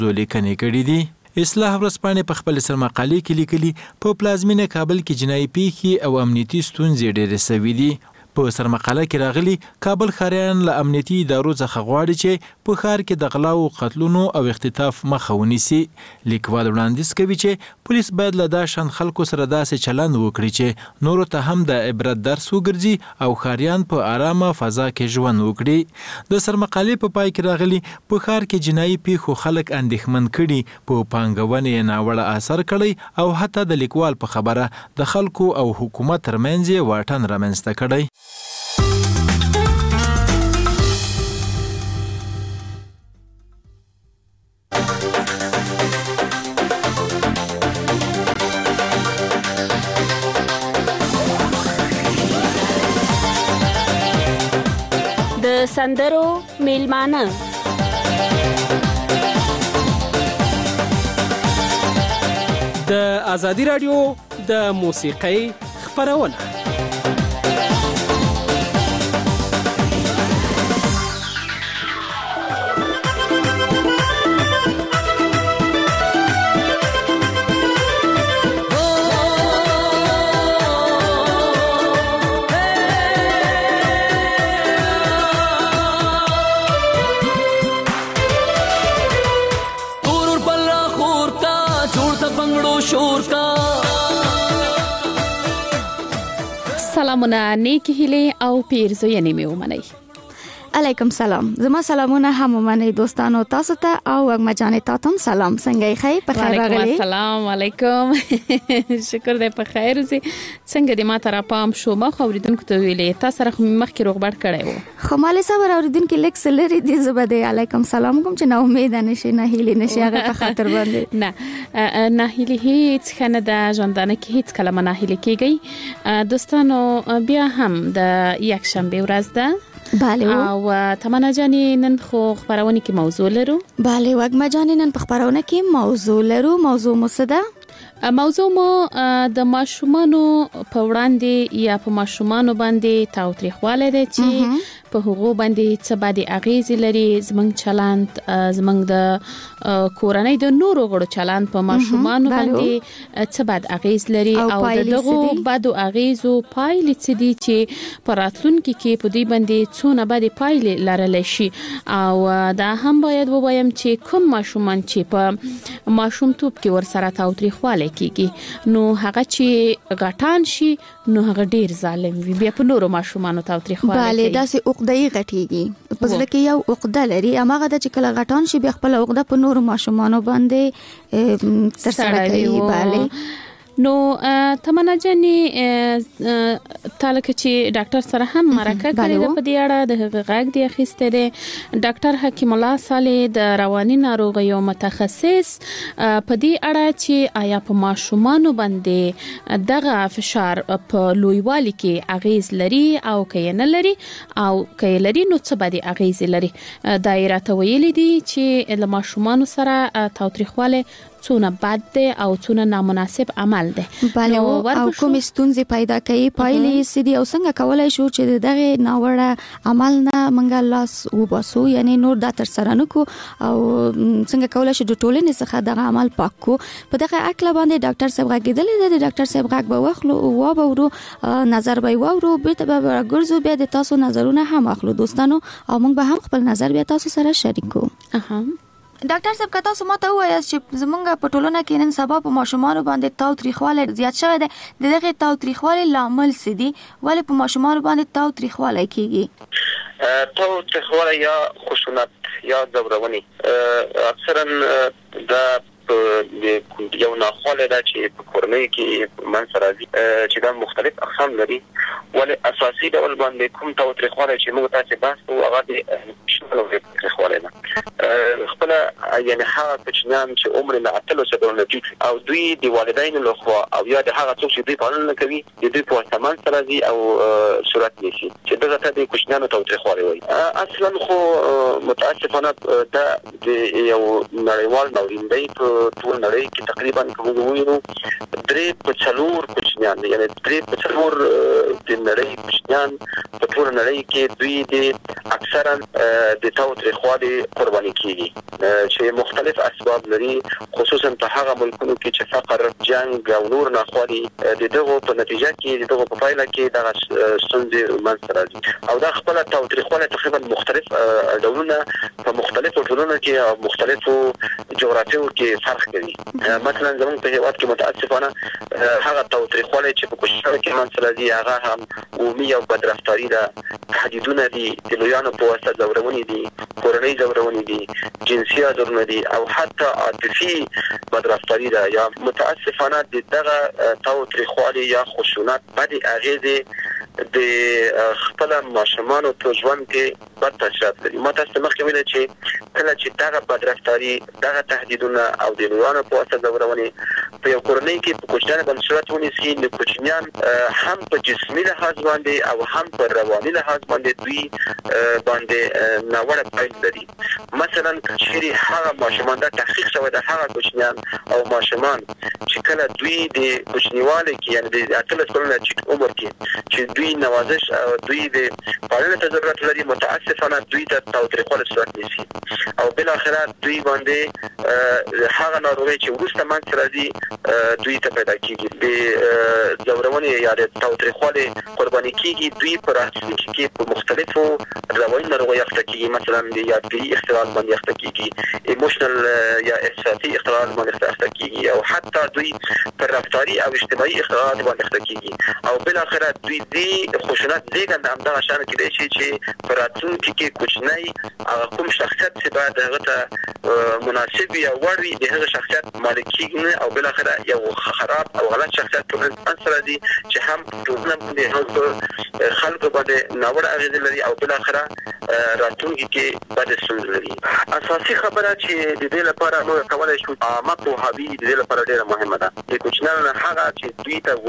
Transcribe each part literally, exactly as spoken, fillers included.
لیکنې کړې دي. اصلاح ورځپاڼې په خپل سرمقالې کې لیکلي په پلازمینه کابل کې جنایي پیښې او امنیتي ستونزې ډېرې سوي دي. په سرمقاله کې راغلي کابل ښاریان له امنیتي ادارو څخه غواړي چې په ښار کې د غلاو، قتلونو او اختطاف مخه ونیسي. لیکوال وړاندیز کوي چې پولیس باید له دا شان خلکو سره داسې چلند وکړي چې نورو ته هم د عبرت درس وګرځي او ښاریان په آرامه فضا کې ژوند وکړي. د سرمقالې په پای کې راغلي په ښار کې جنایي پیښو خلک اندېښمن کړي، په پانګونې ناوړه اثر کړی او حتی د لیکوال په خبره د خلکو او حکومت ترمنځ یې واټن رامنځته کړی. د سندرو میلمانه د ازادي رادیو د موسیقۍ خپرونه. سلامونه، نیکی هیله او پیرزوینې مې ومنئ. علیکم سلام. زما سلامونه هم ومنئ دوستانو تاسو ته او وګما جانې تاسو هم سلام. څنګه یې خیر؟ په خیر راغلی. وعلیکم السلام. علیکم. شکر دې په خیر اوسې. څنګه دې ما ته را پام شو؟ ما خو اوریدونکو ته ویلې تاسو سره خو مخکې روغبړ کړی و. خو مالې صبر اوریدونکو لیک سلری دې زبده علیکم سلام کوم چې نو امید نشي، نه هیلې نشي هغه په خاطر باندې. نه نه هیلې هیڅ خنه د ژوندانه کې هیڅ کلمه نه هیلې کېږي. دوستانو بیا هم د یک شنبه ورځ ده. بله او تمنا جانې نن خو خبرونه کې موضوع لرو. بله وګما جانې نن په خبرونه کې موضوع لرو. موضوع مو څه ده؟ موضوع مو د ماشومانو په وړاندې یا په ماشومانو باندې تاوتریخواله ده چې په هغو باندې څه باندې اغیز لري، زمنګ چلند، زمنګ د کورنۍ د نورو غړو چلند په ماشومانو باندې څه باندې اغیز لري او دغه بعدو اغیزو پایلې څه دي چې په راتلونکي کې په دې باندې څونه باندې پایلې لرل شي. او دا هم باید ووایم چې کوم ماشومان چې په ماشومتوب کې ورسره تاوتریخواله کیږي نو هغه چې غټان شي نو هغه ډیر ظالم وي، بیا په نورو ماشومانو تاوتریخواله کوي. بله داسې عقده‌ای غټیږي، په ځل کې یو عقده لري، اماغه د چې کله غټان شي بیا خپل عقده په نورو ماشومانو باندې تر سره کوي. بله نو تمنا جانې تالکه چې ډاکټر سره هم مرکه کړې ده په دې اړه د غږ دی اخیسته ده. ډاکټر حکیم الله صالح د رواني ناروغیو متخصص په دې اړه چې آیا په ماشومانو باندې دغه فشار په لویوالي کې اغیز لري او کې نه لري او کې لري نو څه باندې اغیز لري. دایره ته ویلي دي چې د ماشومانو سره تاوتریخواله څونه بد ده او څونه نامناسب عمل ده. بله او کوم ستونزې پیدا کوي، پایلې سدي او څنګه کولای شو چې دغه ناوړه عمل نه منګه لاس وباسو، یعنی نور دا تر سره نکو او څنګه کولای شو د ټولنې څخه دغه عمل پاک کو. په دغه اکل باندې ډاکټر صاحب غږیدل دي، ډاکټر صاحب غږ به واخلو او وورو نظر به وورو به ته به ګرځو بیا د تاسو نظرونه هم اخلو دوستانو او موږ به هم خپل نظر بیا تاسو سره شریکو. اها ډاکټر صاحب که تاسو ماته وایاست چې زمونږ په ټولنه کې نن سبا په ماشومانو باندې تاوتریخواله زیات شوی دی، دغه تاوتریخواله لامل څه دي؟ ولې په ماشومانو باندې تاوتریخواله کیږي؟ تاوتریخواله یا خشونت یا ځورونې اکثرا د یو ناخواله ده چې په کورنۍ کې منځ راځي چې دا مختلف اقسام لري، ولې اساسي ډول باندې کوم تاوتریخواله چې موږ تاسو بحث کوو هغه د شنو تاوتریخواله ده. خپل یعنی هغه کوچنیان چې عمر نه اتلو سره دي او دوی د والدینو لخوا او یا د هغه څوک چې دوی پالنه کوي د دوی په واسطه سره دي او صورت نشي چې دغه ته د کوچنیانو تاوتریخواله وایي. اصلا خو متاسفانه دا د یو نړیوال ناورین دی په ټول نړۍ کې تقریبا کوم وینو درې په څلور کوچنیان یعنی درې په څلور د نړۍ کوچنیان په ټول نړۍ کې دوی د اکثرا د تاوتریخوالي قرباني کیږي چې مختلف اسباب لري، خصوصا په هغه ملکونو کې چې فقر، جنگ او نور ناخوالي د دغه په نتیجه کې د دغه په پایله کې دغه ستونزې منځته راځي. او دا خپل تاوتریخوالی تقریبا مختلف ډولونه په مختلفو ټولنو کې او مختلفو جغرافیو کې فرق کوي. مثلا زموږ په هیواد کې متاسفانه هغه تاوتریخوالی چې په کوشش کې منځته راځي هغه هم عمومي او بدرفتاري ده، تهدیدونه دي، د لویانو په واسطه ځورونې دي، کورنۍ ځورونې دي، جنسي آزارونه دي او حتی عاطفي بدرفتاري ده. یا متاسفانه دغه تاوتریخوالی یا خشونت بدې اغیزې د خپل ماشومانو په ژوند کې بد تاثیرات لري. ما تاسو مخکې ویل چې کله چې دغه بدرفتاري، دغه تهدیدونه او د لویانو په واسطه ځورونې په یو کورنۍ کې په کوچنیانو باندې صورت ونیسي، نو کوچنیان هم په جسمي لحاظ باندې او هم په رواني لحاظ باندې دوی باندې ناوړه پایلې لري. مثلا چې هغه ماشومان د تحقیق شوی د هغه کوچنیان او ماشومان چې کله دوی د کوچنیوالي کې یعنی د اتلس کلونو چې عمر کې چې دوی نوازش او دوی د پالنې ته ضرورت لري، متاسفانه دوی ته تاوتریخوالی صورت نیسي او بل اخره دوی باندې هغه ناروغي چې وروسته منځته راځي دوی ته پیدا کیږي. د ځورونې یا د تاوتریخوالي قرباني کیږي، دوی په راتلونکي کې په مختلفو رواني ناروغیو اخته کیږي، مثلا د یادګیري اختلال باندې اخته کیږي، ایموشنل یا احساسي اختلال باندې اخته کیږي او حتی دوی پر رفتاري او اجتماعي اختلالات باندې اخته کیږي. او بل اخره دوی دې خشونت زیږنده همدغه شان کېدای شي چې په راتلونکي کې کوچنی هغه کوم شخصیت چې باید هغه ته مناسب یا وړ وي د هغه شخصیت مالک کېږي او بل اخره یو خراب او غلط شخصیت ټولنه سره دي چې هم ټولنه باندې هم خلکو باندې ناوړه اغېز لري او بل اخره راتلونکي کې بد ستونزې لري. اساسي خبره چې د دې لپاره موږ کولای شو عامه پوهاوی د دې لپاره ډېره مهمه ده. د کوچنیانو هغه چې دوی ته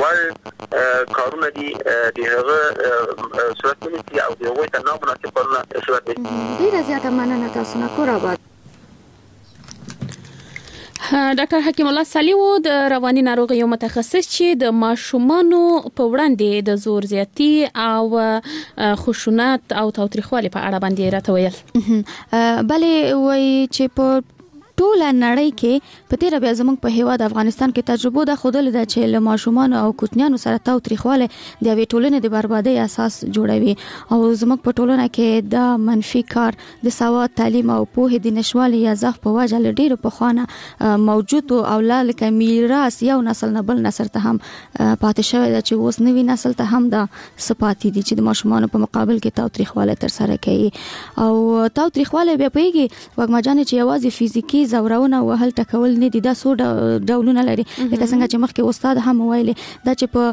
وړ کارونه دي د هغه صورت نیسي او د هغوی ته نامناسب کارونه صورت نیسي. ډېره زیاته مننه تاسو نه کور آباد. ډاکټر حکیم الله صالح و د رواني ناروغیو متخصص چې د ماشومانو په وړاندې د زور زیاتی او خشونت او تاوتریخوالي په اړه باندې راته ویل. بلې وایي چې په ټول نړۍ کې په تیر بیا زموږ په هیواد افغانستان کې تجربه ده خودل ده چې له ماشومان او کوچنیانو سره تاوتریخواله د یوې ټولنې د بربادۍ اساس جوړوي او زموږ په ټولنه کې د منفي کار د سواد، تعلیم او پوهې د نشوالي یا ضعف په وجه له ډیرو په خوانه موجود او لکه میراث یو نسل نه بل نسل ته هم پاتې شوی ده چې اوس نوی نسل ته هم د صفاتې دي چې د ماشومان په مقابل کې تاوتریخواله تر سره کوي. او تاوتریخواله بیا پیږي وګماجانې چې یوازې فزیکی زورونه وهل ټکول نه دي، دا څو ډولونه لري. لکه څنګه چې مخکې استاد هم ویلي دا چې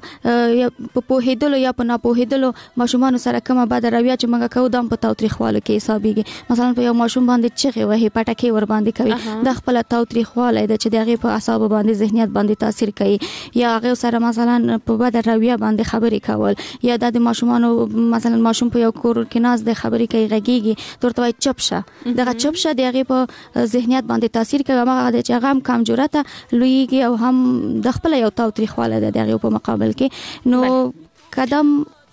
په پوهېدلو یا په ناپوهېدلو ماشومان سره کومه بد رویه چې موږ کوو دا په تاوتریخوالو کې حسابيږي. مثلا په یو ماشوم باندې چغې وهي، پټکې ور باندې کوي، دا خپل تاوتریخوالی ده چې دغه په اعصاب باندې ذهنیت باندې تاثیر کوي. یا هغه سره مثلا په بد رویه باندې خبرې کول، یا د ماشومانو مثلا ماشوم په یو کور کې ناز د خبرې کوي غږیږي ترته وای چپ شه، دغه چپ شه دغه په ذهنیت باندې تاثیر کوي. هغه د چې هغه کم جرأت لویږي او هم د خپل یو تاوتریخواله ده دغه په مقابل کې. نو قدم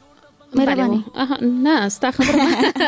مهرباني نه ستا خبره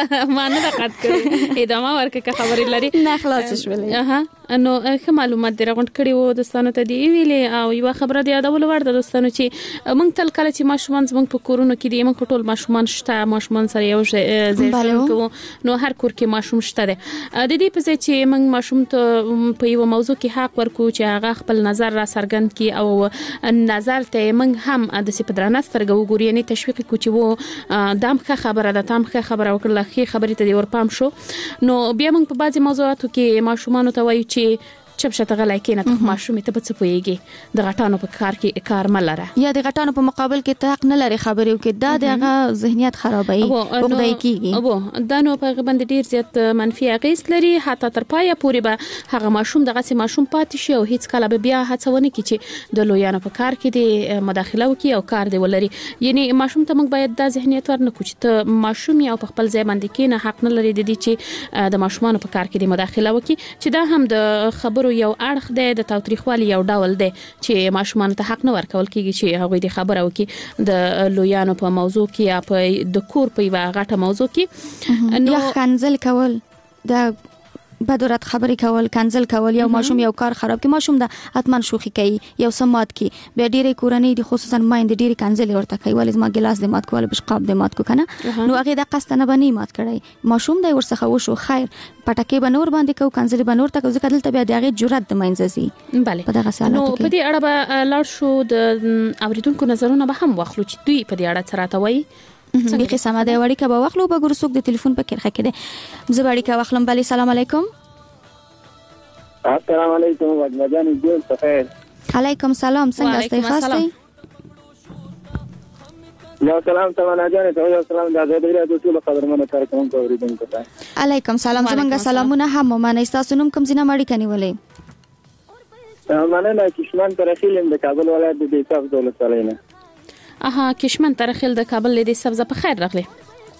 ما نه قد کړې ادامه ورکړه خبرې لري نه خلاص شولې. اها نو ښه معلومات دی راغونډ کړي وو دوستانو ته دی ویلې او یو خبره دی یادول ور ده دوستانو چې موږ تل کله چې ماشومان زموږ په کورونو کې دی موږ ټول ماشومان شته، ماشومان سره یو ځای کوو، نو هر کور کې ماشوم شته ده. د دې په ځای چې موږ ماشوم ته په یو موضوع کې حق ورکو چې هغه خپل نظر را څرګند کړي او نظر ته موږ هم د سپدرانه سترګو وګورو، یعنی تشویق کو چې وو دام ښه خبره ده، تام ښه خبره وکړه، ښه خبرې ته دی ورپام شو. نو بیا موږ په بعضي موضوعاتو کې ماشومان ته وایو چې چپ شته غلای کینه ته ماشومې ته څه پويږي، د غټانو په کار کې کار ملره یا د غټانو په مقابل کې ته حق نه لري خبرې وکړي، دا دغه ذهنیت خرابوي او خدای کیږي. او دا نو په غبند ډیر زیات منفي اغیز لري، حتی تر پایه پورې به هغه ماشوم دغه سي ماشوم پاتې شي او هیڅ کله به بیا هڅونه کوي چې د لویانو په کار کې د مداخله وکړي او کار دی ولري. یعنی ماشوم ته موږ باید دا ذهنیت ورنکو چې ته ماشوم یا په خپل ځای باندې کې نه حق نه لري د دې چې د ماشومان په کار کې د مداخله وکړي، چې دا هم د خبرو خبرو یو اړخ دی د تاوتریخوالي یو ډول دی چې ماشومان ته حق نه ورکول کیږي چې هغه د خبره وکي د لویانو په موضوع کې یا په د کور په یو غټه موضوع کې نو خنزل کول د بدورت خبرې کول کنزل کول یو ماشوم یو کار خراب کی ماشوم د اتمن شوخي کوي یو سمات کی به ډیره کورنۍ د خصوصا مایند ډیره کنزل ورته کوي ولې ما ګلاس د مات کول بشقاب د مات کو کنه نو هغه د قصد نه بنی مات کړي ماشوم د ورڅخه وشو خیر پټکي بنور باندې کو کنزل بنور ته ځکه دلته بیا دغه جرأت د مینځي bale په دغه حالت نو په دې اړه به لاړ شو د اوریدونکو نظرونه به هم واخلو چې دوی په دې اړه څه راته وایي څنګه قسمه د وړي کا به واخلو به ګورسوک د ټلیفون په کې راکړي زبړی کا واخلم bale سلام علیکم السلام علیکم وجمجان جون بخیر علیکم سلام څنګه استای خاصی یو سلام سوانا جان ته یو سلام د زړه د ټول خبرونه کار کوم اوریدونکو ته علیکم سلام زمونږ سلامونه هم مانه تاسو نوم کوم زینه ماړی کني ولې مننه کشمن ترخیل د کابل ولایت د دیساب دولت سالینه اها کشمن ترخیل د کابل د سبزه په خیر راغلی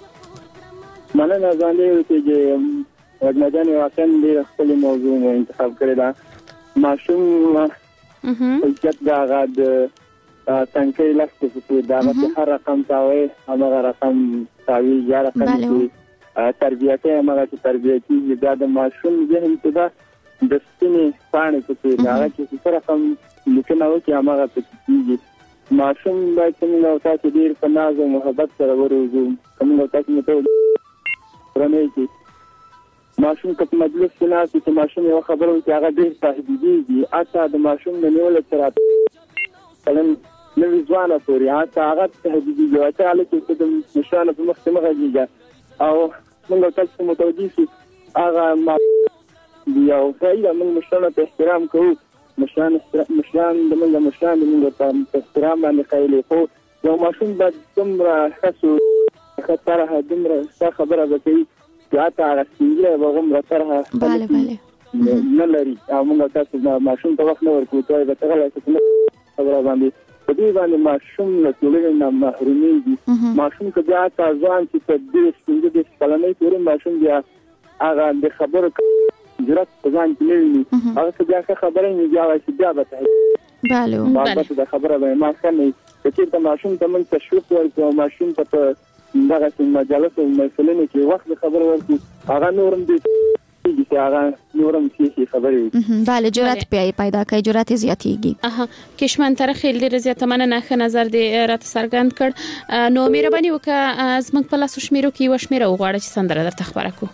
مننه ځان دې چې وجمجان واقعا د خپل موضوع انتخاب کړی دا ماشوم حجت دا غد تنکي لاسته په دا چې هر رقم تاوي هغه رقم تاوي یا رقم تربیته هغه تربیته دا د ماشوم ذهن ته دا د سپینې پاڼې په دا چې څه رقم لیکنه وکي هغه په ماشوم باید څنګه تاسو ډیر په ناز او محبت سره ورزو کومه تاسو مته ورنه ماشوم کله مجلس کې نه چې ماشوم یو خبره وکړي هغه ډېر تهدیدي اته د ماشوم د نیول سره کلم نو ځوانه پوري اته هغه تهدیدي دی چې هغه چې د نشانه په مخ ته مغږیږي او موږ تاسو متوجي شو هغه ما یو فایده موږ مشانه ته احترام کوو مشان مشان د موږ مشان د موږ په احترام باندې خایلې خو یو ماشوم د څومره خاصو خطر دمره خبره وکړي یا تا سینګره وغم راته bale bale نه لري او موږ تاسو ماشوم ته وخت نه ورکوو ته به تغلا څه خبره باندې په دې باندې ماشوم له ټولنې نه محرومي دي ماشوم که بیا تاسو ځان چې په دې څنګه د کلمې پورې ماشوم بیا هغه د خبرو جرأت ځان کې لري هغه بیا خبره نه بیا چې بیا به bale bale دا خبره به ما څنګه چې د ماشوم ته من تشویق ورکوم ماشوم ته دغه چې مجالس او مسلې کې وخت خبر ورکو هغه نورم دي چې هغه نورم چې خبرې bale جرأت پیدا کوي جرأت زیاتېږي اها کشمن ترخیل ډیر زیات مننه خه نظر دې رات سرګند کړ نو مهرباني وکړه زموږ په لاسو شمیرو کې و شمیره وغواړه چې سندره درته خبره کو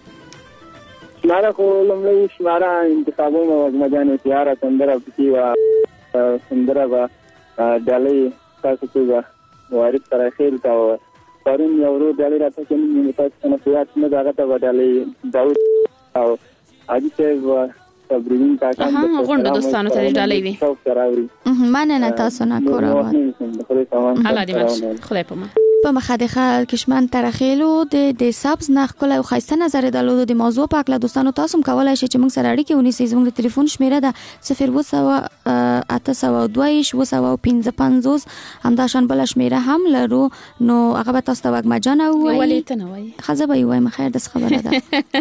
شماره خو لمړی شماره انتخابونه وزمجانې تیار سندره پکې و سندره و ډالۍ تاسو ته وارد ترخیل تا پرون یو ورو ډالۍ راته کوم نه تاسو نه پیاټ نه داغه ته ډالۍ داوود او اځي ته تبرین کا کام ها غونډه دوستانو ته ډالۍ وي مننه تاسو نه کورا حالا دی مش خدای په ما په مخدخه کشمن ترخیلو د د سبز نخ کله خاصه نظر درلود د موضوع په اړه دوستانو تاسو کولای شئ چې موږ سره اړیکه ونیسئ زموږ د ټلیفون شمیره ده صفر اووه اته سوه دوه اووه سوه پنځه پنځوس همدا شان بل شمیره هم لرو نو هغه به تاسو ته وګما جان او ولې ته نه وایي خزه به وای مخیر د خبره ده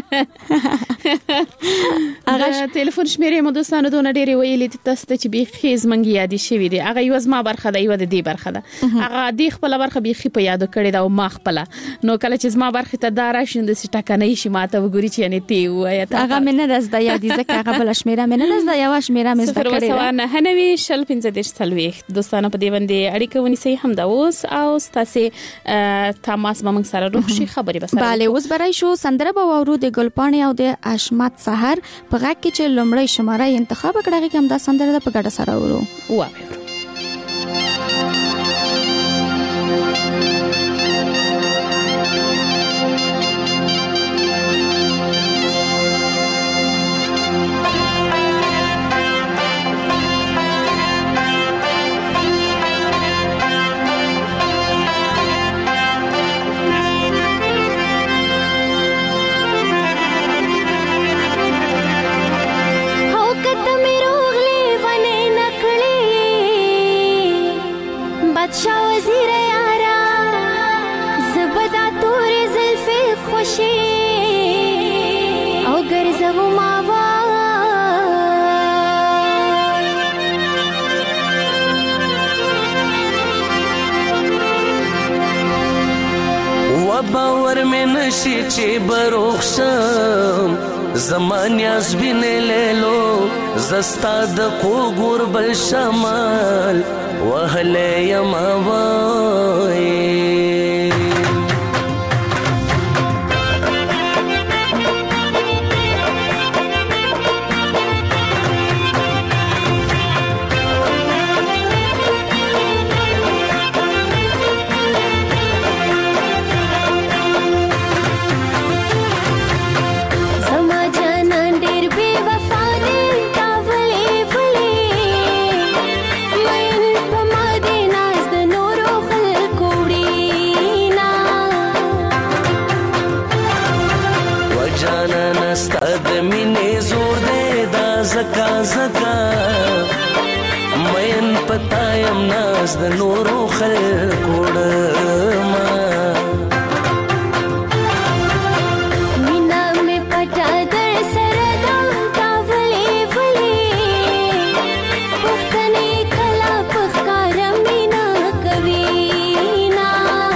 هغه ټلیفون شمیره مو دوستانو دونه ډېری ویلې تاسو ته چې به خیز منګي یادي شوی دی هغه یو زما برخه ده یو د دې برخه ده هغه د خپل برخه به خې یاد کړی دا ما خپل نو کله چې زما برخه ته دارا شند سټه کنه شي ماته وګوري چې یعنی تی وای ته هغه مې نه دزدا یادې ځکه هغه بل شمیره مې نه دزدا یو شمیره مې زده کړې ده نه هنوي شل پنځه دیش تلويخ دوستانه په دې باندې اړیکه ونیسي هم دا اوس او ستاسو تماس به موږ سره روح شي خبري بسره bale اوس برای شو سندره به ورو د ګلپاڼې او د اشمت سحر په غږ کې چې لمړی شماره انتخاب کړی کوم دا سندره په ګډه سره ورو واه हो कत मेरो गले वने नकले بشي چې بروخشم زمان یاز بینه لیلو زستا د کوګور بل شمال وهله یما وای زکا زکا مین پتایم ناز د نورو خلکو ډما مینا می پټا در سره دا کاولې ولې پختنې کلا پخکار مینا کوي نا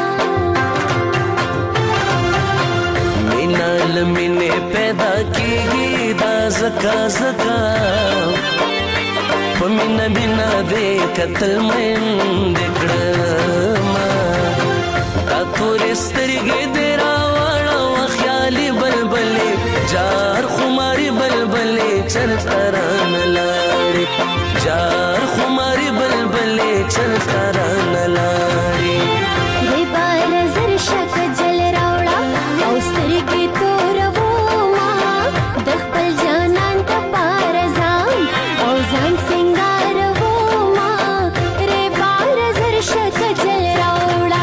مینا لمنه پیدا کیږي دا زکا زکا پمینا بینا دے قتل مین دکڑما دا توری سترگی دیرا وانا و خیالی بلبلی جار خماری بلبلی چل تران لاری جار خماری بلبلی چل تران لاری دی بار زر شک جل راوڑا او سترگی تور ووما دخپل جانان تا پارزان او زان سنگار ووما ری بار زر شک جل راوڑا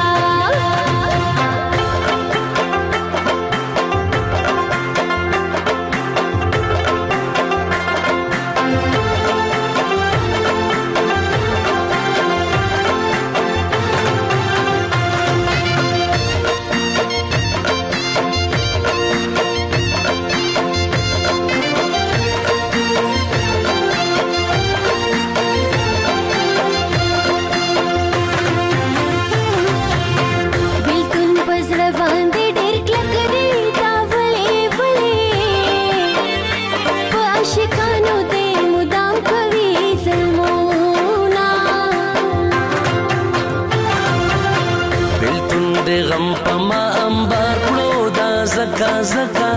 غم پما انبار کړو دا زکا زکا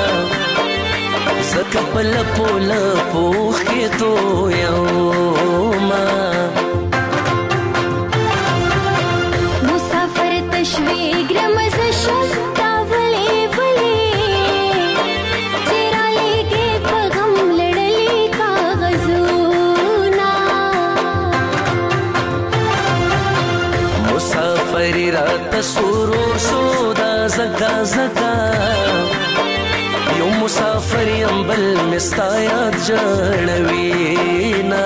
زکا پل پول پوخ کې تو یوما مسافر تشویق رمز شل تاولې ولې چیرې لګې پغم لړلې کاغذونه مسافر رات سرور شو دا زکا زکا یو مسافر یم بل مستا یاد جړوي نا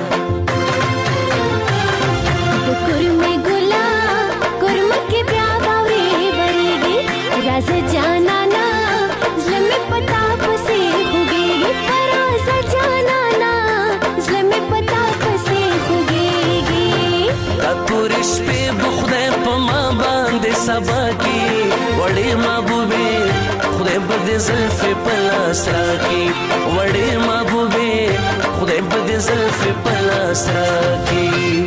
کورمه ګلا کورمه کې بیا باورې ورېږي راز جانا نا زلمه پتا پسې خوږيږي راز جانا نا زلمه پتا پسې خوږيږي دا تورې شپې بخدای په ما باندې سبا کې وړې محبوبې خدای بد زلف پلاس راکی وړې محبوبې خدای بد زلف پلاس راکی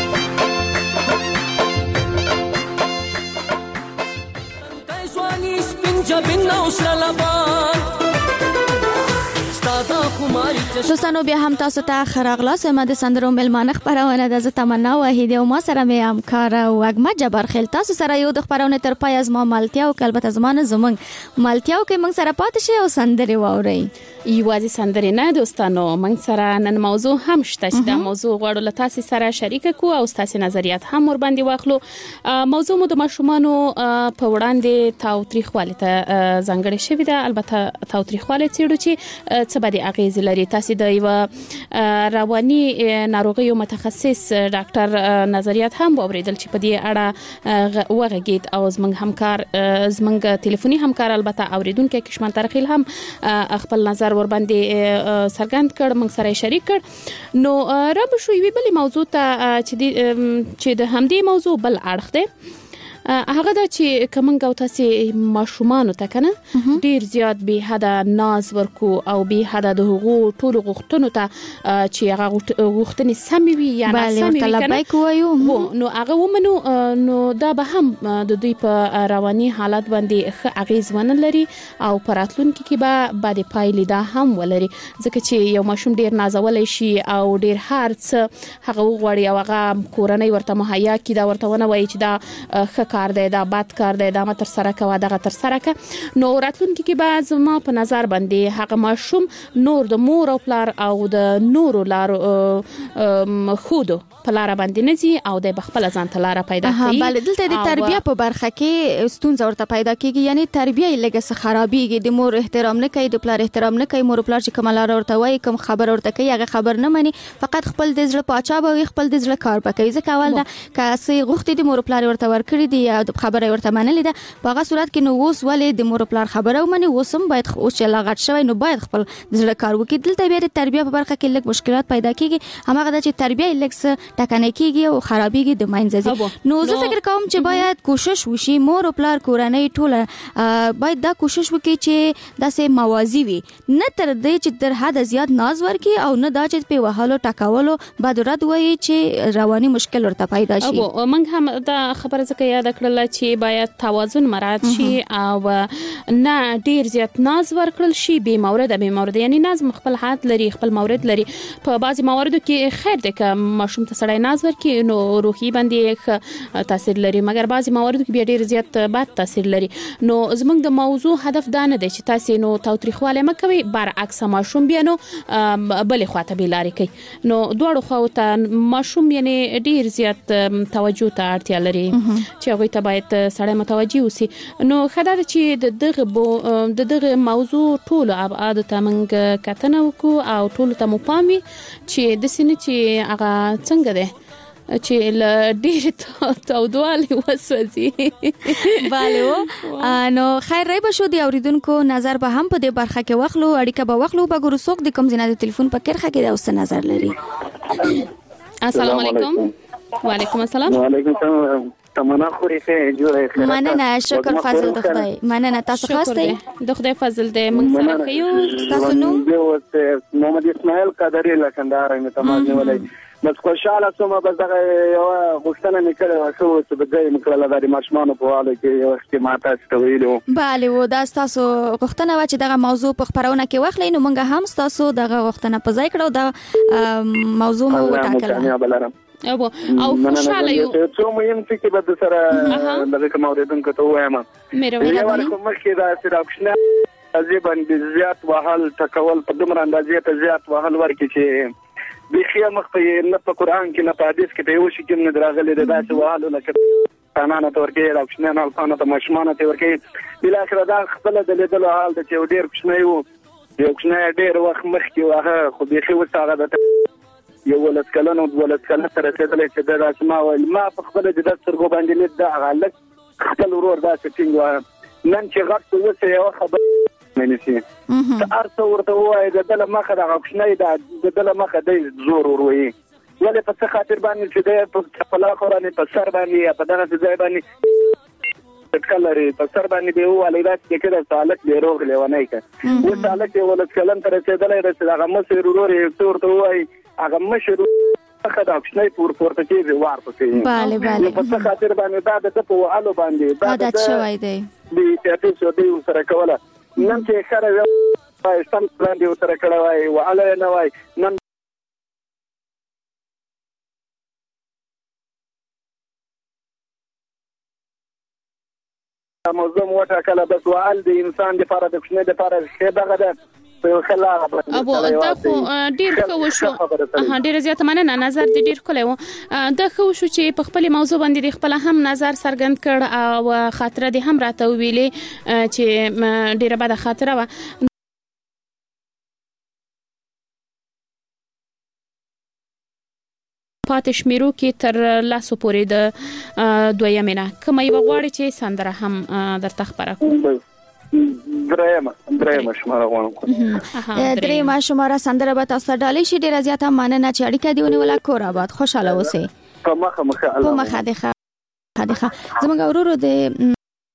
کایسوانی سپین جبین نو سلابان دوستانو بیا هم تاسو ته خراغلا سم د سندرو ملمانه خبرونه د ز تمنا وحید او ما سره مې همکار وګما جبر خل تاسو سره یو د خبرونه تر پای از ما مالتیا او البته زمانه زمنګ مالتیا کې موږ سره پات شي او سندري ووري یوازې سندري نه دوستانو موږ سره نن موضوع هم شته چې دا موضوع غواړو له تاسو سره شریک کو او تاسو نظریات هم ور باندې واخلو موضوع مو د ماشومانو په وړاندې تاوتریخواله ته ځانګړې شوې ده البته تاوتریخواله چیرې چې څه باندې اغیز لري تاسو د یو رواني ناروغیو متخصص ډاکټر نظریات هم اوریدل چې په دې اړه وغږید او زمنګ همکار زمنګ ټلیفوني همکار البته اوریدونکو کشمن ترخیل هم خپل نظر ور باندې سرګند کړ موږ سره شریک کړ نو رب شو وی بل موضوع ته چې چې د همدې موضوع بل اړخ دی هغه د چې کومنګ او تاسو ماشومان ته کنه ډیر زیات به حدا ناز ورکو او به حدا د حقوق ټول غوښتنو ته چې هغه غوښتنې سمې وي یا نه سمې وي کنه وو نو هغه ومنو نو دا به هم د دوی په رواني حالت باندې ښه اغیز ونه لري او پراتلونکو کې به بعد پایلې دا هم ولري ځکه چې یو ماشوم ډیر نازولای شي او ډیر هارڅ هغه وغوړي او هغه کورنۍ ورته مهیا کی دا ورته ونه وایي چې دا ښه کار دی دا بد کار دی دا متر سره کوه دغه تر سره ک نو راتلونکو کې به زما په نظر باندې هغه ماشوم نور د مور او پلار او د نورو لارو خودو په لار باندې نزي او د بخپل ځان ته لار پیدا کوي بل دلته د تربیه په برخه کې ستونزه ورته پیدا کیږي یعنی تربیه یې لګه څه خرابېږي د مور احترام نه کوي د پلار احترام نه کوي مور پلار چې کوم لار ورته وایي کوم خبر ورته کوي هغه خبر نه مني فقط خپل د زړه پاچا به خپل د زړه کار پکوي ځکه اول دا کاسي غوښتي د مور پلار ورته ورکړي دي یا خبره ورته منلې ده په هغه صورت کې نو اوس ولې د مور پلار خبره ومني اوسم باید اوس چې لاغت شوی نو باید خپل د زړه کار وکړي دلته بیا د تربیه په برخه کې لږ مشکلات پیدا کیږي همغه د چې تربیه لږ څه ټکنه کیږي او خرابېږي د ماینځي نو زه فکر کوم چې باید کوشش وشي مور او پلار کورنۍ ټوله باید دا کوشش وکړي چې داسې موازی وي نه تر دې چې تر حد زیات ناز ورکي او نه دا چې په وهالو ټکاولو بعد رد وایي چې رواني مشکل ورته پیدا شي او موږ هم دا خبره ځکه یاد کړل چې باید توازن مراعات شي او نه ډیر زیات ناز ورکړل شي به مورد به مورد یعنی ناز خپل حد لري خپل مورد لري په بعضي مواردو کې خیر ده که ماشوم ته سړی ناز ورکړي نو روحي باندې تاثیر لري مګر بعضي مواردو کې بیا ډیر زیات بد تاثیر لري نو زموږ د موضوع هدف دا نه دی چې تاسو نو تاوتریخواله مکوي برعکس ماشوم بیا نو بلې خواته به لاري کوي نو دوړو خواته ماشوم یعنی ډیر زیات توجه ته اړتیا لري چې هغه ته باید سړی متوجي اوسي نو خدای چې د دغه د دغه موضوع ټول ابعاد ته موږ کتنه وکړو او ټول ته مو پامي چې د سینې چې هغه څنګه ده چې ل ډیر تودواله وسوځي bale نو خیر رای بشو دی اوریدونکو نظر به هم په دې برخه کې واخلو اړیکه به واخلو به ګورو څوک د کوم ځای د ټلیفون په کرخه کې دا اوس نظر لري السلام علیکم وعلیکم السلام وعلیکم السلام تمنا خوري ښه جوړه ښه مننه شکر فضل د خدای مننه تاسو خاصه د خدای فضل دې موږ سره خيو تاسو نو محمد اسماعیل قادری لکندار مې تمام ولای بس خوشاله سوم بس دغه یو غوښتنه نکړه شو چې بدای مکړه د ماشومان په اړه کې یو احتمالات استویلو bale و دا تاسو غوښتنه و چې دغه موضوع په خبرونه کې واخلئ نو موږ هم تاسو دغه غوښتنه په ځای کړو دا موضوع مو وټاکله او او خوشاله یو څو مهم څه کې بد سره دغه کوم اوریدونکو ته وایم مې راوړل کوم مخکې دا سره اپشن ازي باندې زیات وهل تکول په دومره اندازې ته زیات وهل ورکې چې بخیا مخته نه په قران کې نه په حدیث کې په یو شي کې نه دراغلي د داسې وهل لکه قانون ته ورکې د اپشن نه الفانه ته مشمانه ته ورکې بل اخر دا خپل د لیدلو حال د چې ډیر کوښنه یو یو کوښنه ډیر وخت مخکې واه خو بخي وساغه د یو ولس کلن او ولس کلن سره رسیدلې چې د رسما ول ما په خپل د دسترګو باندې لید دا غلط خپل ورور دا څنګه و نن چې غټ وسه یو خبر منسي ارته ورته وای د دله مخه د غښنې د دله مخه د زور وروي ولې په څه خاطر باندې چې د په خپل خورانه په سر باندې په دغه ځای باندې تکلري په سر باندې دی ولیدات کې کړه سالک دی روغ لیونه کې و سالک دی ولس کلن تر رسیدلې رسیدل هغه مسیر ورور یې ورته وای هغه مشر څخه د اپشنای پور پورته کې ورته کوي bale bale په څه خاطر باندې دا د په والو باندې دا د شوي دی دې تاسو دې سره کوله نن چې خره سم پلان دی سره کړه وای واله نه وای نن موضوع موټه کله بس وال دی انسان د لپاره د کوښنه د لپاره ښه دغه ده په خلاره ابو دا خو ډیر ښه وشو ها ډیر زیات مننه نظر دې ډیر کولای و دا خو شو چې په خپل موضوع باندې خپل هم نظر څرګند کړ او خاطره دې هم راته ویلې چې ډیره بده خاطره و پاتې شمیرو کې تر لاسو پورې د دویمه کومه یو غواړي چې سندره هم درته خبره کوم درېما درېما شماره غواړم درېما شماره سندره به تاسو ډالې شي ډیره زیاته مننه چې اړیکه دیونه ولا کور آباد خوشاله اوسئ په مخه مخه په مخه ده خاله زموږ ورورو د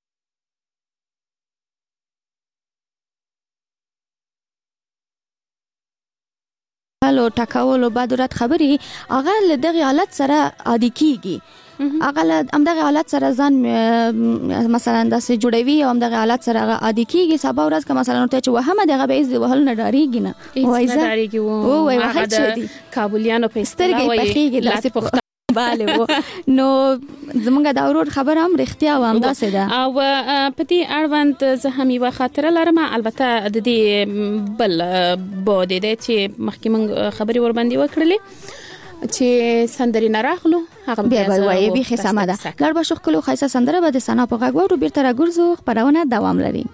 لو ټاکولو بعد رات خبري هغه له دغه حالت سره عادي کیږي هغه له همدغه حالت سره ځان مثلا داسې جوړوي او همدغه حالت سره هغه عادي کیږي سبا ورځ که مثلا ته چې وهمه دغه به عزت وهل نه ډاریږي نه وای زه ډاریږي وو وای هغه د کابلیانو په استرګې پخېږي داسې پخته باله وو نو زمونږ د اورور خبر هم رښتیا و هم داسې ده او په دې اړوند زه هم یو خاطره لرم البته د دې بل بوده ده چې مخکې مونږ خبري ور باندې وکړلې چې سندري نه راغلو هغه بیا وایي به خسامه ده لړ به شخ کلو خیسه سندره به د سنا په غږ ورو بیرته راګرځو خبرونه دوام لري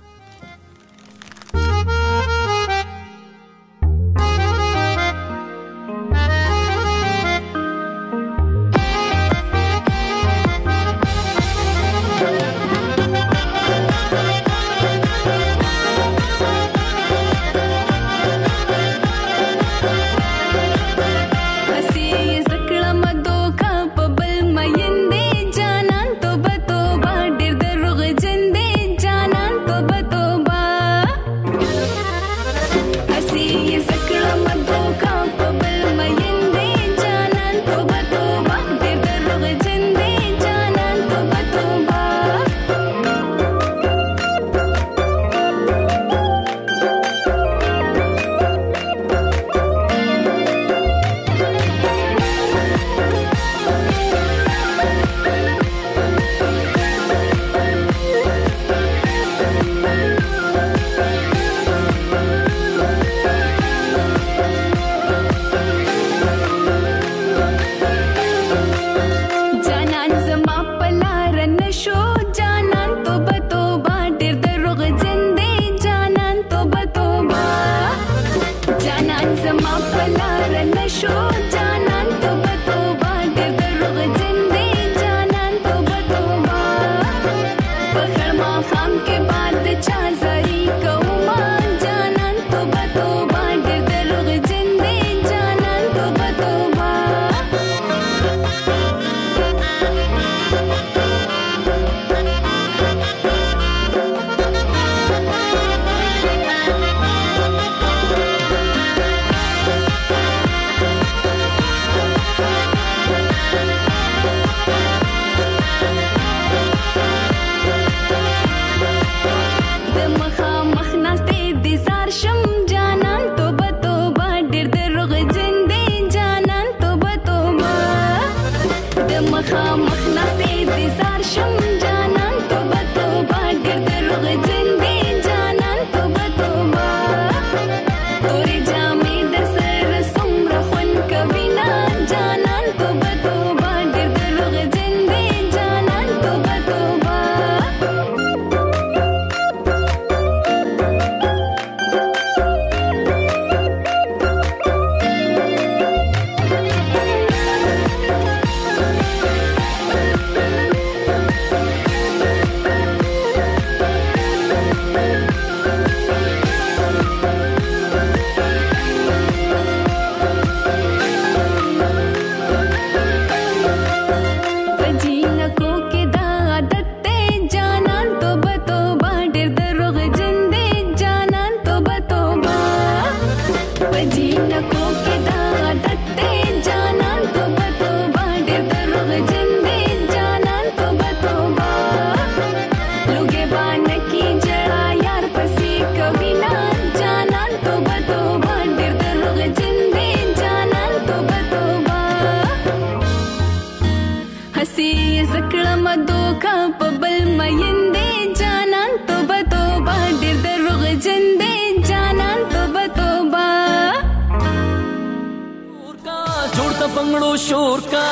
शोर का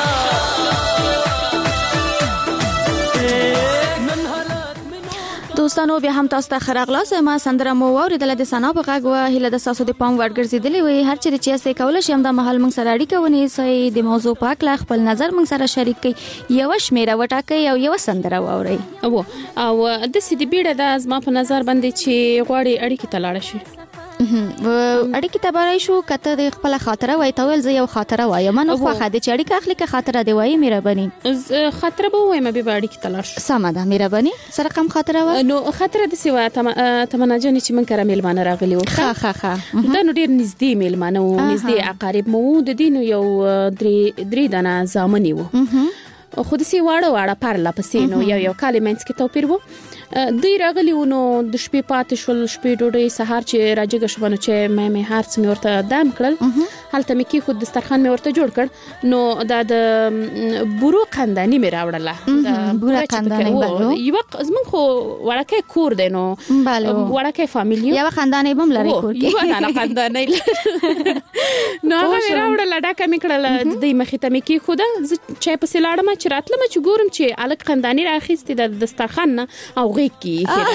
دوستانو بیا هم تاسو ته خراغلاس ما سندره مو اوریدل د سنا په غږ و هله د تاسو د پام ورګرځیدلې وي هر چیرې چې تاسو کولای شئ هم د محل موږ سره اړیکه ونیسئ د موضوع په اړه خپل نظر موږ سره شریک کړئ یو شمیره وټاکئ او یو سندره واورئ او او د سې د بیړه د ازما په نظر باندې چې غواړي اړیکه تلاړ شي اړیکې ته برای شو کته د خپل خاطره وای ته ول زه یو خاطره وایم نو خو خاطر چې اړیکه اخلي که خاطره دی وای مهرباني خاطره به وایم به اړیکې تلاش سم ده مهرباني سره کوم خاطره و نو خاطره د سیوا تمنا جن چې من کړه میلمانه راغلی و ښه ښه ښه دا نو ډیر نږدې میلمانه و نږدې اقارب مو د دین یو درې درې دانه زامنی و خو د سی واړه واړه پرلا پسې نو یو یو کلمنټس کې توپیر وو دوی راغلی و نو د شپې پاتې شول شپې ډوډۍ سهار چې راجګه شو نو چې مې مې هر څه ورته دام کړل هلته مې کې خود دسترخوان مې ورته جوړ کړ نو دا د بورو قندانی مې راوړله د بورو قندانی بلو یو زمون خو وړکه کور دی نو وړکه فامیلی یو خاندانی بم لري کور کې یو نه خاندانی نو هغه مې راوړله ډاکه مې کړل د دې مخې ته مې کې خود چې په سلاړه ما چې راتله ما چې ګورم چې الک خاندانی راخېستې د دسترخوان نه او کی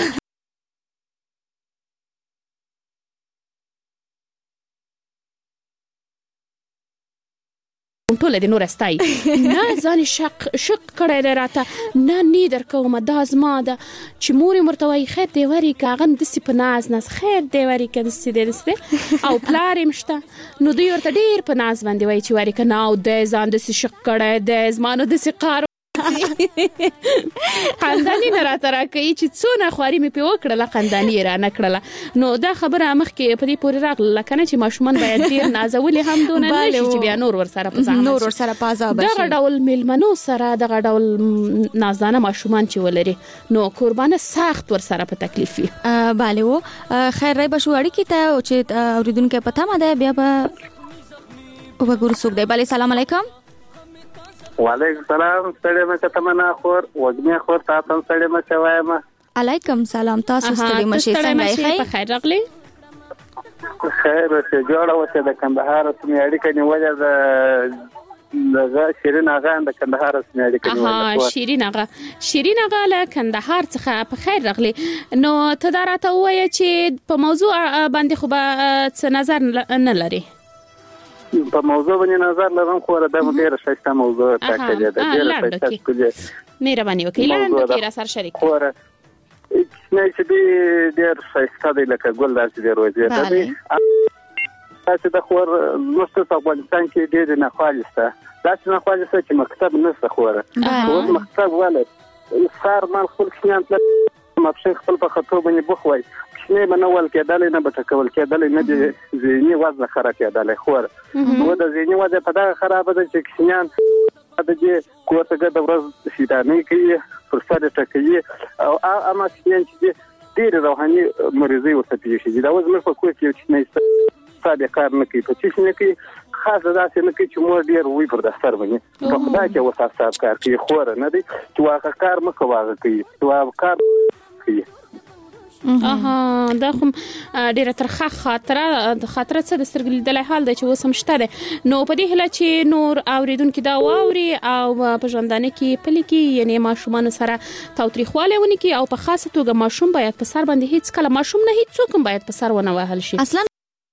ټول د نور استای نه ځان شق شق کړه راته نه ني درکوم دا زما ده چې مور مرتوي خیر دی وری کاغن د سی پناز نس خیر دی وری کده سی دی او پلار مشته نو دوی ورته ډیر پناز باندې وای چې وری کنه او د ځان د شق کړه د زمانو د سی قار خاندانی نه راته راکوي چې څونه خواري مې په وکړله خاندانی را نه کړله نو دا خبره مخکې په دې پورې راغله کنه چې ماشومان باید ډیر نازولي هم دونه نشي چې بیا نور ور سره په ځان نور ور سره په عذاب شي دغه ډول میلمنو سره دغه ډول نازدانه ماشومان چې ولري نو قربانه سخت ور سره په تکلیف وي bale و خیر راي بشو اړیکې ته چې اوریدونکو پته ما ده بیا به وګورو څوک دی bale سلام علیکم وعلیکم السلام ستړي مشه تمنا خور وګمه خور تاسو ستړي مشه وایم علیکم سلام تاسو ستړي مشه څنګه یې په خیر راغلی خیر څه جوړه وته د کندهار سمې اړیکې نیولې د دغه شیرین اغا د کندهار سمې اړیکې نیولې ها شیرین اغا شیرین اغا له کندهار څخه په خیر راغلی نو تدارته وایي چې په موضوع باندې خو به څه نظر نه لري په موضوع باندې نظر لرم خو دا ډیره ښه موضوع ټاکلې ده ډیره ښه ښکلې مهرباني وکړئ لاندې کې را سره شریک خو نه چې دې ډیر ښه دی لکه ګل داسې دی روزي ده تاسو د خور نوسته په افغانستان کې ډیر نه خالصه داسې نه خالصه چې مکتب نشته خو اوس مکتب ولې سار مال خپل کښیان ته مابشین خپل په خطو باندې بوخوي نه منول کېدل نه به تکول کېدل نه د ذهني وضع خراب کېدل خو و د ذهني وضع په دا خراب ده چې کښینان د دې کوته د ورځ شیطاني کوي فرصت ته کوي او اما کښین چې ډیر روحاني مریضي ورته پیښیږي دا وزن په کوی کې چې نه ساده کار نه کوي په چې نه کوي خاصه دا چې نه کوي چې مور ډیر وی پر دفتر باندې په خدای کې وساسه کار کوي خو نه دی چې واقع کار مکو واقع کوي چې واقع کار کوي اها دا کوم ډیره ترخه خاطره د خاطره څه د سترګې د حال د چې وسم شته نو په دې هله چې نور اوریدونکو دا واوري او په ژوندانه کې پلي کې یعنی ماشومان سره تاوتریخواله ونی کې او په خاصه توګه ماشوم باید په سر باندې هیڅ کله ماشوم نه هیڅ څوک باید په سر ونه وهل شي اصلا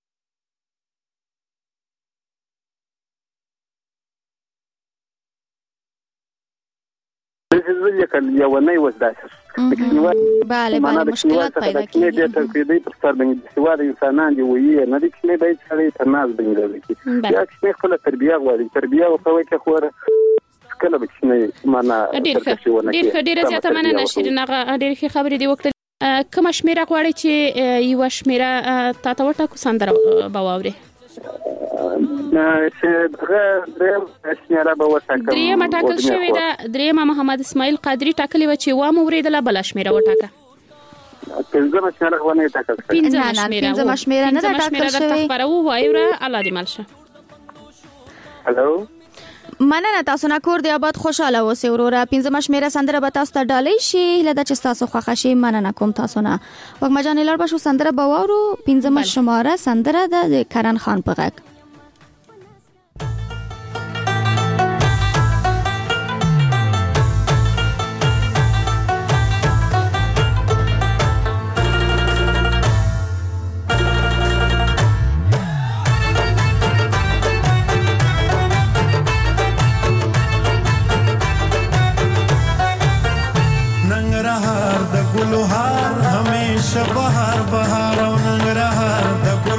یو نه وځه bale bale مشکلات پیدا کیږي د تقریبي پر سر باندې سواد انسانان دی وایي نه د کله به چې تر ناز باندې لګي یا چې خپل تربیه غواړي تربیه او څه کې خو کله به چې معنا ډیر ډیر ډیر زیاته معنا نشي نه ډیر خبرې دی وکړه کوم شمیره غواړي چې یو شمیره تاسو ورته سندره باوري نه چې دغه شمیره به وټاکم دریم ټاکل شوی دا دریم محمد اسماعیل قادری ټاکلی و چې و مو ورېدله بل شمیره وټاکه پنځم شمیره ونه ټاکل شوی پنځم شمیره پنځم شمیره نه ټاکل شوی خبرو وایره الله دې مالشه هالو مننه تاسو نه کور دی آباد خوشاله اوسئ وروره پنځم شمیره سندره به تاسو ته ډالۍ شي لدا چې تاسو خوښه شي مننه کوم تاسو نه وګ مجان لړ بشو سندره بواورو پنځم شماره سندره د کرن خان په غږ بهار بهار او ننګرهار د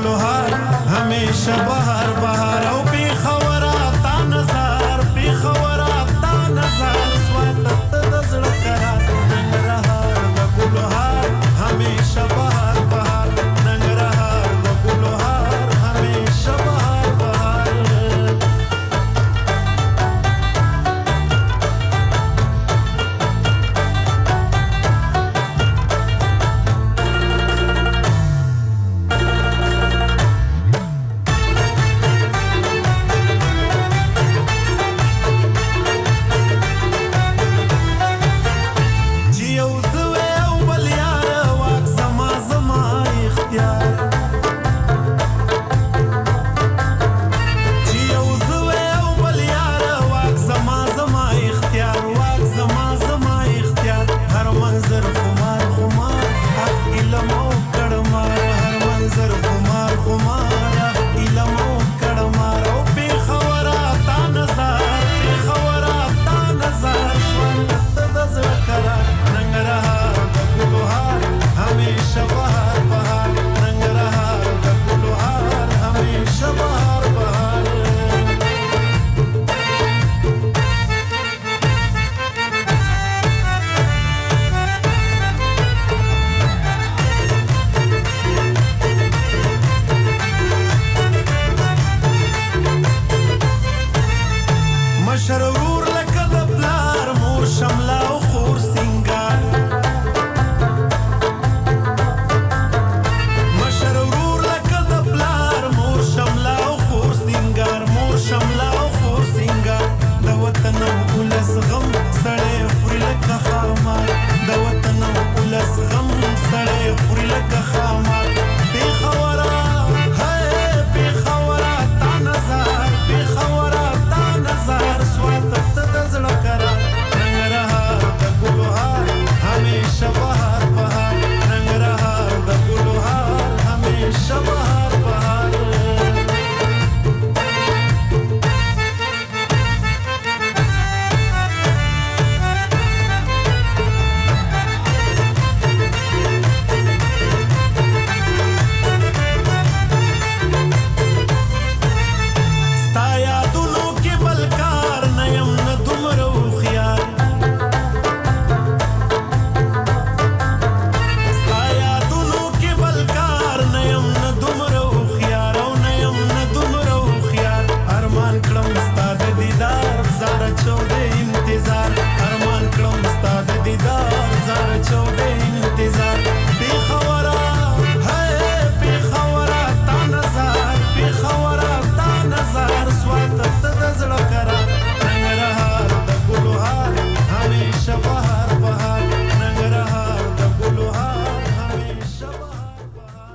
چوده انتظار ارمان کړم ستا د دیدار زار چوده انتظار بی خبره ہے بی خبره تا نظر بی خبره تا نظر سوات ته د زړه قرار ننګرهار د ګلو هار همیشه بهار بهار ننګرهار د ګلو هار همیشه بهار بهار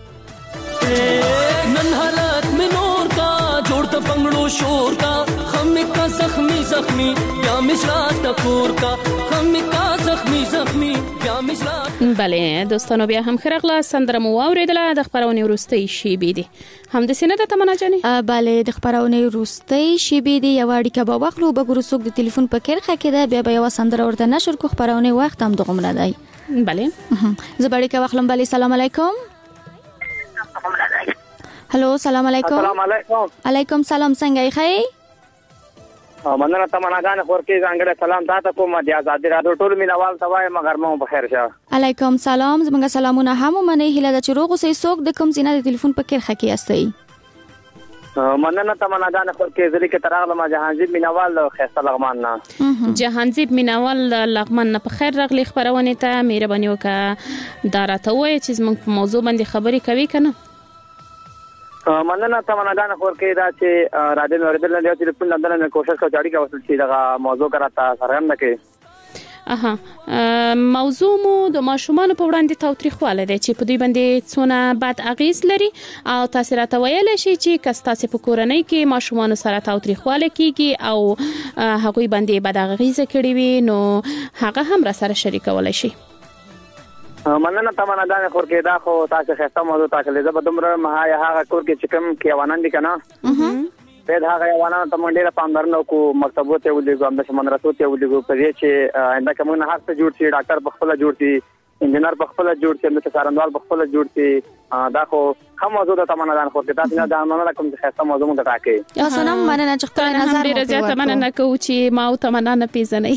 نن حالات میں نور کا جوڑتا پنگڑو شور کا خمی کا زخمی زخمی یا مشرا ټکور کا خمی کا زخمی زخمی یا مشرا. بله دوستانو بیا هم خرغله سندره مو واوریدله د خبرونې وروستۍ شیبې دي هم د سینه د تمنا جانې بله د خبرونې وروستۍ شیبې دي یو اړیکه به واخلو بګورو څوک د ټلیفون په کرخه کې ده بیا به یو سندره ورته نشر کو خبرونې وخت هم دغه نه دی بله زه به اړیکه واخلم بله سلام علیکم هلو سلام علیکم السلام علیکم علیکم سلام څنګه یې خی مننه تمنا جان خورکی څنګه سلام تاسو کوم د آزادی رادیو ټول مینوال ته وایم مگر مو په خیر شه علیکم سلام زمونږ سلامونه هم منې هله د چروغ سې سوق د کوم زینه د ټلیفون په کرخه کې استئ مننه تمنا جان خورکی ځلې کې تراغله ما جهانزیب مینوال خیسته لغمان نه جهانزیب مینوال لغمان نه په خیر راغلی خبرونه ته مهرباني وکړه دا راته وایي چې زموږ په موضوع باندې خبرې کوي کنه مننه تمنا جان خورکی دا چې راډیو اوریدل نه دی ټلیفون لندن نه کوشش کوي چې اړیکه وصل شي دا موضوع کراته سرګم نه کوي اها موضوع مو د ماشومان په وړاندې تاوتریخواله دی چې په دوی باندې څونه بد اغیز لري او تاثیرات ویل شي چې کستاسې په کورنۍ کې ماشومان سره تاوتریخواله کیږي او هغوی باندې بد اغیز کړي وي نو هغه هم را سره شریکول شي مننه تمنا جان خورکی دا خو تاسو خسته موضوع تاسو له زبر دمر ما یا هغه کور کې چې کوم کې وانان دي کنه په دا هغه وانان ته منډه پامدارنو کو مکتبو ته ولګو هم د مدرسو ته ولګو په دې چې انده کوم نه حق ته جوړ شي ډاکټر بخپله جوړ شي انجنیر بخپله جوړ شي د سارندوال بخپله جوړ شي دا خو هم موضوع د تمنا جان خورکی تاسو نه دا مننه کوم چې خسته موضوع مونږ راکې یا سلام مننه چې خپل نظر ډیر زیاته مننه کوم چې ما او تمنا نه پیژنې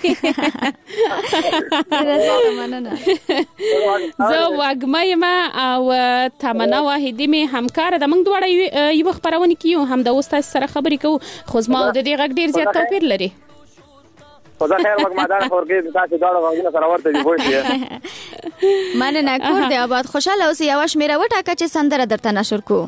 زه واګمې ما او تمنا واحدی می همکار د موږ دواړه یو خبرونه کیو هم د استاد سره خبرې کوو خو زما د دې غږ ډیر زیات توپیر لري خدا خیر وګمادار خورګي تاسو دا غوښنه سره ورته دی وایي مننه کور دی آباد خوشاله اوسې یو شمیره وټاکه چې سندره درته نشر کو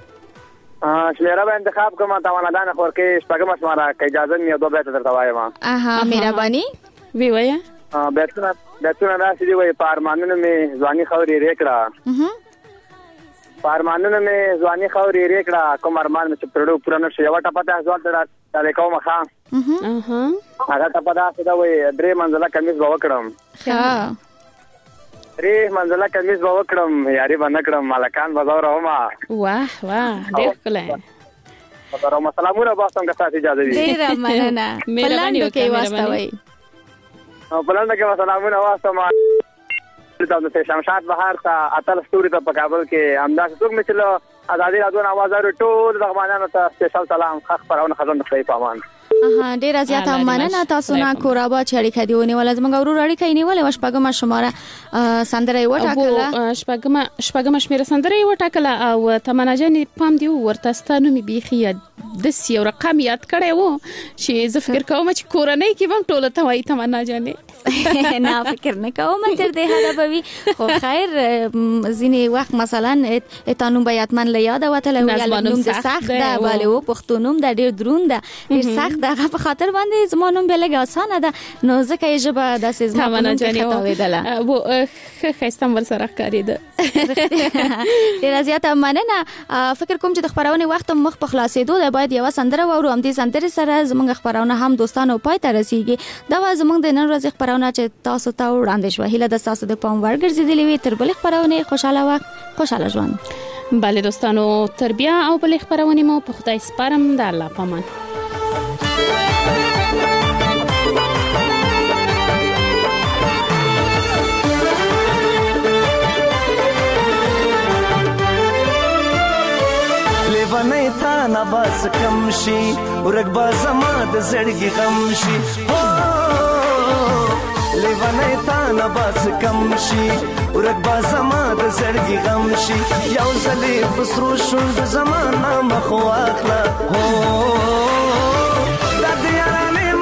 شمیره به انتخاب کوم تمنا دان خورګي شپږم شماره کې اجازه مې دوه بیت درته وایم اها مهرباني وی وایي بیتونه بیتونه راځي دی وایي پارمانونه مې ځواني خوري ریکړه پارمانونه مې ځواني خوري ریکړه کوم ارمان مې پرړو پرانه شي وټه پته ځوال درا دا کومه ښه اها هغه ته پته دا وایي درې منځله کمیس به وکړم ها درې منځله کمیس به وکړم یاري به نه کړم مالکان به زورم واه واه ډېر ښکلی زورم سلامونه باسم که تاسو اجازه وي ډېره مننه پلاندو کې واستوي پلاندو کې سلامونه واسم د شمشاد بهار ته اتل ستوري ته په کابل کې امداد څوک مې چلو آزادی رادیو आवाज اوري ټول دغمانانو ته سپیشل سلام خاص پرونه خزان د خپل پامان اها ډیر زیاته مننه تاسو نه کورابا چې اړیکه دی ونیول زموږ ورور اړیکه نیولې وشپګم شماره سندره وټاکله شپګم شپګم شمیره سندره وټاکله او تمنا جان پام دی ورته ستانو می بيخي د سیو رقم یاد کړی وو چې زه فکر کوم چې کورنۍ کې هم ټوله ته وای تمنا جانې نه فکر نه کوم تر دې هدا بوي خو خیر ځینې وخت مثلا اتانو بیاتمن له یاد وته له نوم د سخت ده bale و پښتونوم د ډېر درون ده ډېر سخت ده په خاطر باندې زمونږ به لګ اسانه ده نو ځکه یې جبه د سیزما تمنا جانې وېدله وو خستم ور سره کاری ده ډېر زیاته مننه فکر کوم چې د خبرونه وخت مخ په خلاصېدو ده باید یو سندره وورو هم دې سندره سره زمونږ خبرونه هم دوستانو پای ته رسیږي دا و زمونږ د نن ورځې خبرونه چې تاسو ته وړاندې شو هله د تاسو د پام ورګرځېدلې وي تر بل خبرونه خوشاله وخت خوشاله ژوند bale دوستانو تربیه او بل خبرونه مو په خدای سپارم د الله پامان لیوانه تا نه باز کم شي ورګ با زما د زړګي غم شي لیوانه تا نه باز کم شي ورګ با زما د زړګي غم شي یو ځلې پسرو شو د زمانه مخ واخلا هو د یارانه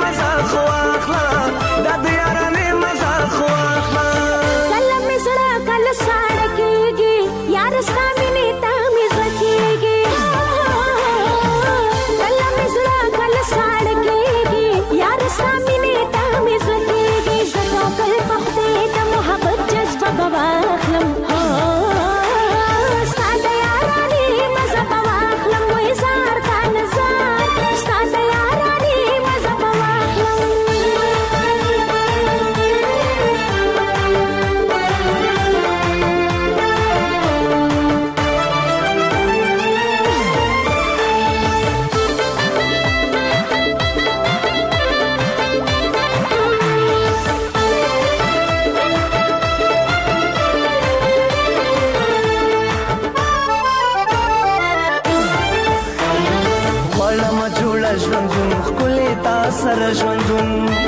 جوړه ژوندون ښکلې تا سره ژوندون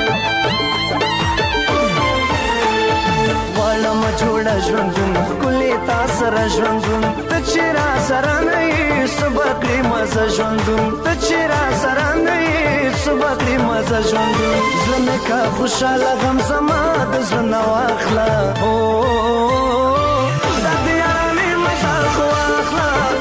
غواړم جوړه ژوندون ښکلې تا سره ژوندون ته چې را سره نه یې څه به کړې مزه ژوندون ته چې را سره نه یې څه به کړې مزه ژوندون زړه مې که خوشحاله غم زما د زړه نه واخله دا د یارانې مزه خو واخله